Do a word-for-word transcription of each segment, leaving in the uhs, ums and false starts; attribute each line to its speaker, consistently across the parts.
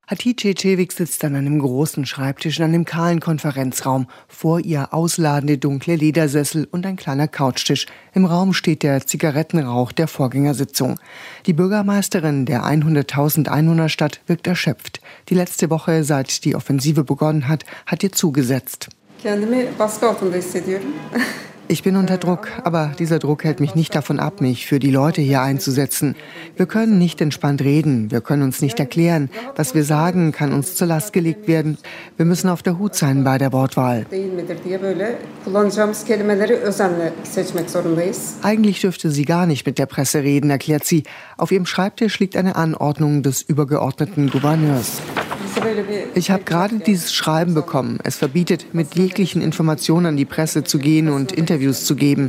Speaker 1: Hatice Çevik sitzt an einem großen Schreibtisch in einem kahlen Konferenzraum. Vor ihr ausladende dunkle Ledersessel und ein kleiner Couchtisch. Im Raum steht der Zigarettenrauch der Vorgängersitzung. Die Bürgermeisterin der hunderttausend Einwohnerstadt wirkt erschöpft. Die letzte Woche, seit die Offensive begonnen hat, hat ihr zugesetzt. Ich bin unter Druck, aber dieser Druck hält mich nicht davon ab, mich für die Leute hier einzusetzen. Wir können nicht entspannt reden, wir können uns nicht erklären. Was wir sagen, kann uns zur Last gelegt werden. Wir müssen auf der Hut sein bei der Wortwahl. Eigentlich dürfte sie gar nicht mit der Presse reden, erklärt sie. Auf ihrem Schreibtisch liegt eine Anordnung des übergeordneten Gouverneurs. Ich habe gerade dieses Schreiben bekommen. Es verbietet, mit jeglichen Informationen an die Presse zu gehen und Interviews zu geben.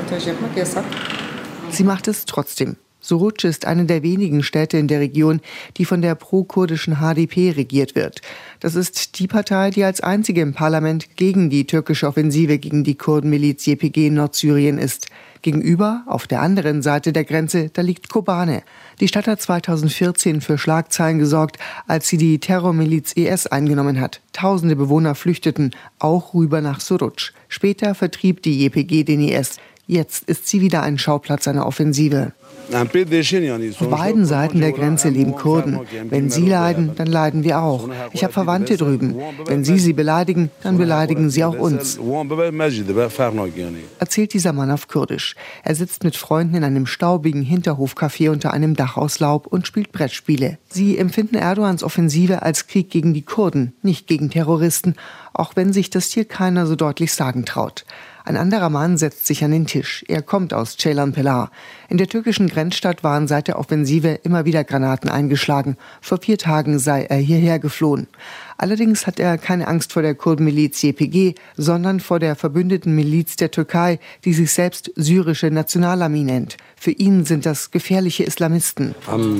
Speaker 1: Sie macht es trotzdem. Suruç ist eine der wenigen Städte in der Region, die von der pro-kurdischen H D P regiert wird. Das ist die Partei, die als einzige im Parlament gegen die türkische Offensive gegen die Kurdenmiliz Y P G in Nordsyrien ist. Gegenüber, auf der anderen Seite der Grenze, da liegt Kobane. Die Stadt hat zweitausendvierzehn für Schlagzeilen gesorgt, als sie die Terrormiliz I S eingenommen hat. Tausende Bewohner flüchteten, auch rüber nach Suruç. Später vertrieb die Y P G den I S. Jetzt ist sie wieder ein Schauplatz einer Offensive. Auf beiden Seiten der Grenze leben Kurden. Wenn sie leiden, dann leiden wir auch. Ich habe Verwandte drüben. Wenn sie sie beleidigen, dann beleidigen sie auch uns. Erzählt dieser Mann auf Kurdisch. Er sitzt mit Freunden in einem staubigen Hinterhofcafé unter einem Dach aus Laub und spielt Brettspiele. Sie empfinden Erdogans Offensive als Krieg gegen die Kurden, nicht gegen Terroristen, auch wenn sich das hier keiner so deutlich sagen traut. Ein anderer Mann setzt sich an den Tisch. Er kommt aus Ceylanpınar. In der türkischen Grenzstadt waren seit der Offensive immer wieder Granaten eingeschlagen. Vor vier Tagen sei er hierher geflohen. Allerdings hat er keine Angst vor der Kurdenmiliz Y P G, sondern vor der verbündeten Miliz der Türkei, die sich selbst syrische Nationalarmee nennt. Für ihn sind das gefährliche Islamisten.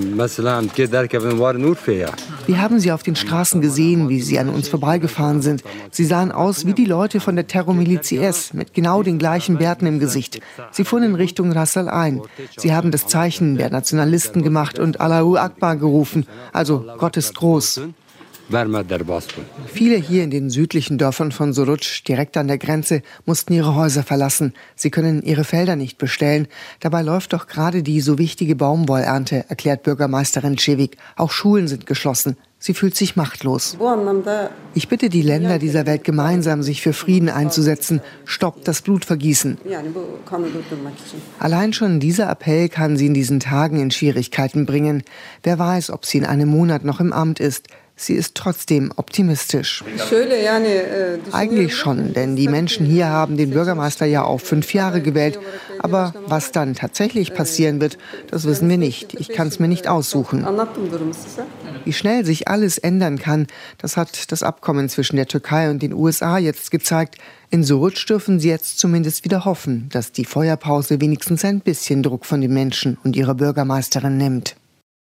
Speaker 1: Wir haben sie auf den Straßen gesehen, wie sie an uns vorbeigefahren sind. Sie sahen aus wie die Leute von der Terrormiliz I S, mit genau den gleichen Bärten im Gesicht. Sie fuhren in Richtung Ras Al Ain. Sie haben das Zeichen der Nationalisten gemacht und Allahu Akbar gerufen, also Gott ist groß. Viele hier in den südlichen Dörfern von Suruç, direkt an der Grenze, mussten ihre Häuser verlassen. Sie können ihre Felder nicht bestellen. Dabei läuft doch gerade die so wichtige Baumwollernte, erklärt Bürgermeisterin Çevik. Auch Schulen sind geschlossen. Sie fühlt sich machtlos. Ich bitte die Länder dieser Welt gemeinsam, sich für Frieden einzusetzen. Stoppt das Blutvergießen. Allein schon dieser Appell kann sie in diesen Tagen in Schwierigkeiten bringen. Wer weiß, ob sie in einem Monat noch im Amt ist. Sie ist trotzdem optimistisch. Eigentlich schon, denn die Menschen hier haben den Bürgermeister ja auf fünf Jahre gewählt. Aber was dann tatsächlich passieren wird, das wissen wir nicht. Ich kann es mir nicht aussuchen. Wie schnell sich alles ändern kann, das hat das Abkommen zwischen der Türkei und den U S A jetzt gezeigt. In Suruç dürfen sie jetzt zumindest wieder hoffen, dass die Feuerpause wenigstens ein bisschen Druck von den Menschen und ihrer Bürgermeisterin nimmt.